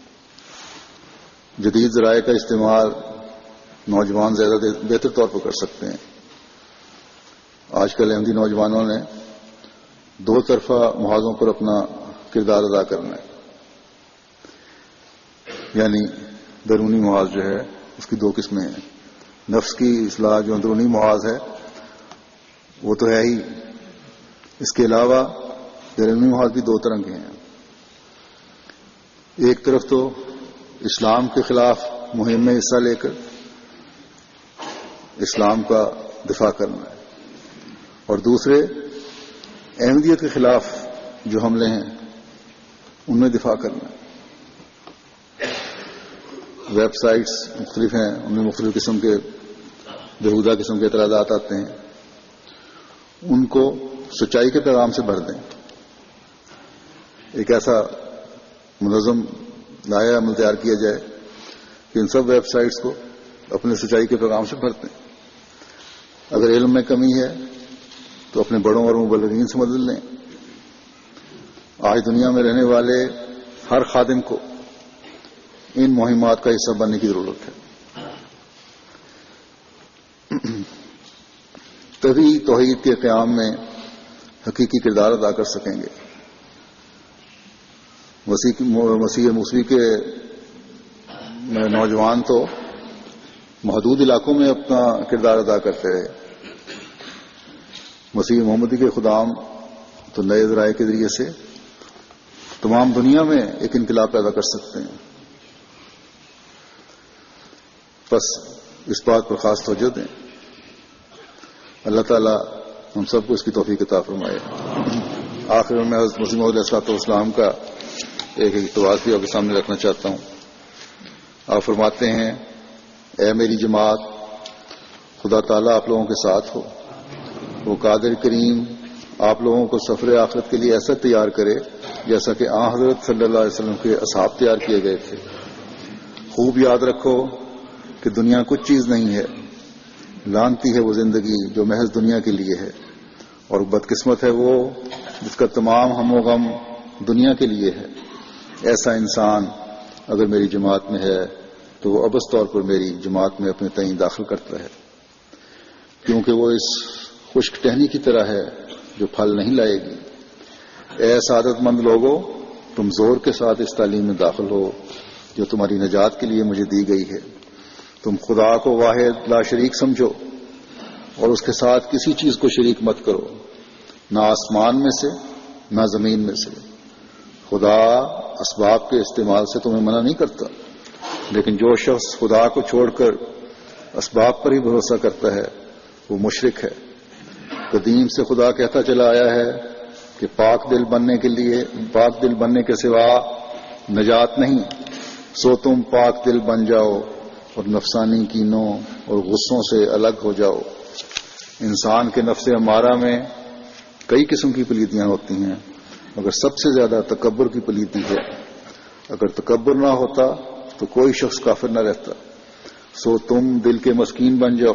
جدید ذرائع کا استعمال نوجوان زیادہ بہتر طور پر کر سکتے ہیں. آج کل احمدی نوجوانوں نے دو طرفہ محاذوں پر اپنا کردار ادا کرنا ہے. یعنی بیرونی محاذ جو ہے اس کی دو قسمیں ہیں. نفس کی اصلاح جو اندرونی محاذ ہے وہ تو ہے ہی، اس کے علاوہ بیرونی محاذ بھی دو طرح کے ہیں. ایک طرف تو اسلام کے خلاف مہم میں حصہ لے کر اسلام کا دفاع کرنا ہے، اور دوسرے احمدیت کے خلاف جو حملے ہیں ان میں دفاع کرنا ہے. ویب سائٹس مختلف ہیں، ان میں مختلف قسم کے بےہودہ قسم کے اعتراضات آتے ہیں. ان کو سچائی کے پیغام سے بھر دیں. ایک ایسا منظم لایا عمل تیار کیا جائے کہ ان سب ویب سائٹس کو اپنے سچائی کے پیغام سے بھر دیں. اگر علم میں کمی ہے تو اپنے بڑوں اور مبلغین سے مدد لیں. آج دنیا میں رہنے والے ہر خادم کو ان مہمات کا حصہ بننے کی ضرورت ہے. تبھی توحید کے قیام میں حقیقی کردار ادا کر سکیں گے۔ مسیح موسوی کے نوجوان تو محدود علاقوں میں اپنا کردار ادا کرتے رہے، مسیح محمدی کے خدام تو نئے ذرائع کے ذریعے سے تمام دنیا میں ایک انقلاب پیدا کر سکتے ہیں۔ بس اس بات پر خاص توجہ دیں۔ اللہ تعالیٰ ہم سب کو اس کی توفیق عطا فرمائے۔ آخر میں حضرت مسیح موعود علیہ الصلوۃ والسلام کا ایک اقتباس بھی آپ کے سامنے رکھنا چاہتا ہوں۔ آپ فرماتے ہیں، اے میری جماعت، خدا تعالیٰ آپ لوگوں کے ساتھ ہو، وہ قادر کریم آپ لوگوں کو سفر آخرت کے لیے ایسا تیار کرے جیسا کہ آن حضرت صلی اللہ علیہ وسلم کے اصحاب تیار کیے گئے تھے۔ خوب یاد رکھو کہ دنیا کچھ چیز نہیں ہے، لانتی ہے وہ زندگی جو محض دنیا کے لیے ہے، اور بدقسمت ہے وہ جس کا تمام ہم و غم دنیا کے لیے ہے۔ ایسا انسان اگر میری جماعت میں ہے تو وہ ابس طور پر میری جماعت میں اپنے تئیں داخل کرتا ہے، کیونکہ وہ اس خشک ٹہنی کی طرح ہے جو پھل نہیں لائے گی۔ اے سعادت مند لوگوں، تم زور کے ساتھ اس تعلیم میں داخل ہو جو تمہاری نجات کے لیے مجھے دی گئی ہے۔ تم خدا کو واحد لا شریک سمجھو اور اس کے ساتھ کسی چیز کو شریک مت کرو، نہ آسمان میں سے نہ زمین میں سے۔ خدا اسباب کے استعمال سے تمہیں منع نہیں کرتا، لیکن جو شخص خدا کو چھوڑ کر اسباب پر ہی بھروسہ کرتا ہے وہ مشرک ہے۔ قدیم سے خدا کہتا چلا آیا ہے کہ پاک دل بننے کے لیے پاک دل بننے کے سوا نجات نہیں، سو تم پاک دل بن جاؤ اور نفسانی کینوں اور غصوں سے الگ ہو جاؤ۔ انسان کے نفس امارہ میں کئی قسم کی پلیتیاں ہوتی ہیں، مگر سب سے زیادہ تکبر کی پلیتی ہے۔ اگر تکبر نہ ہوتا تو کوئی شخص کافر نہ رہتا، سو تم دل کے مسکین بن جاؤ۔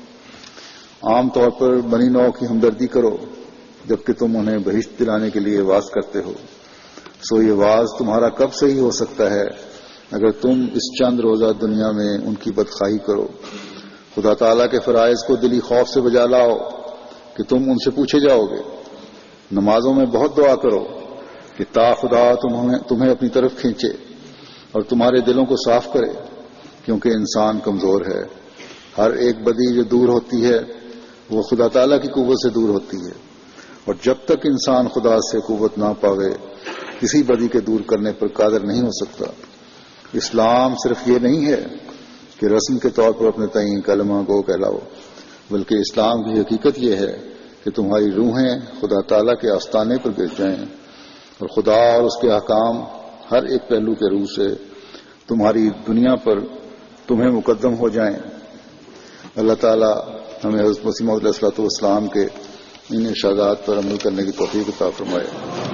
عام طور پر بنی نوع کی ہمدردی کرو جبکہ تم انہیں بہشت دلانے کے لیے واز کرتے ہو، سو یہ واز تمہارا کب صحیح ہو سکتا ہے اگر تم اس چند روزہ دنیا میں ان کی بدخواہی کرو۔ خدا تعالیٰ کے فرائض کو دلی خوف سے بجا لاؤ کہ تم ان سے پوچھے جاؤ گے۔ نمازوں میں بہت دعا کرو کہ تا خدا تمہیں تمہیں اپنی طرف کھینچے اور تمہارے دلوں کو صاف کرے، کیونکہ انسان کمزور ہے۔ ہر ایک بدی جو دور ہوتی ہے وہ خدا تعالیٰ کی قوت سے دور ہوتی ہے، اور جب تک انسان خدا سے قوت نہ پاوے کسی بدی کے دور کرنے پر قادر نہیں ہو سکتا۔ اسلام صرف یہ نہیں ہے کہ رسم کے طور پر اپنے تئیں کلمہ گو کہلاؤ، بلکہ اسلام کی حقیقت یہ ہے کہ تمہاری روحیں خدا تعالیٰ کے آستانے پر گر جائیں اور خدا اور اس کے احکام ہر ایک پہلو کے روح سے تمہاری دنیا پر تمہیں مقدم ہو جائیں۔ اللہ تعالیٰ ہمیں حضرت مسیح موعود علیہ الصلوۃ والسلام کے ان ارشادات پر عمل کرنے کی توفیق عطا فرمائے۔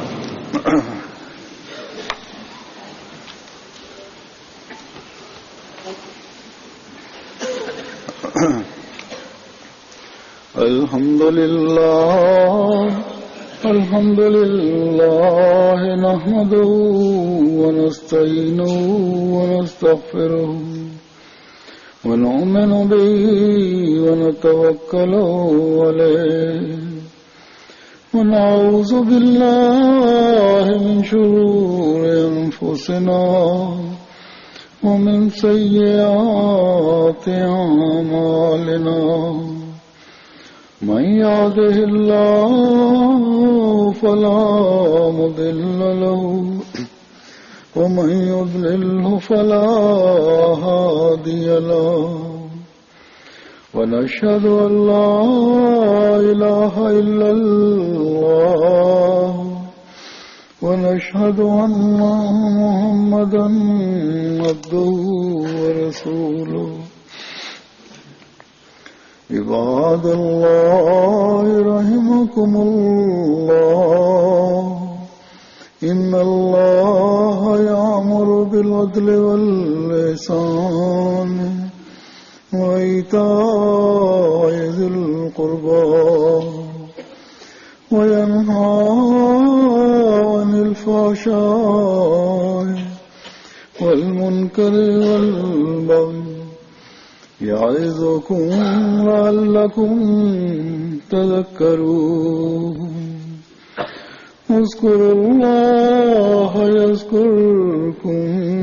الحمد للہ الحمد للہ نحمده ونستعینه ونستغفره ونؤمن به ونتوکل علیہ ونعوذ باللہ من شرور انفسنا ومن سیئات اعمالنا من يهده الله فلا مضل له ومن يضلله فلا هادي له ونشهد أن لا إله إلا الله ونشهد أن محمدا عبده ورسوله عباد الله رحمكم الله إن الله يأمر بالعدل والإحسان وإيتاء ذي القربى وينهى عن الفحشاء والمنكر والبغي يعظكم لعلكم تذكرون اذكروا الله يذكركم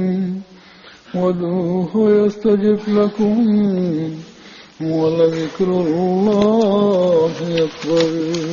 وادعوه يستجب لكم ولذكر الله أكبر.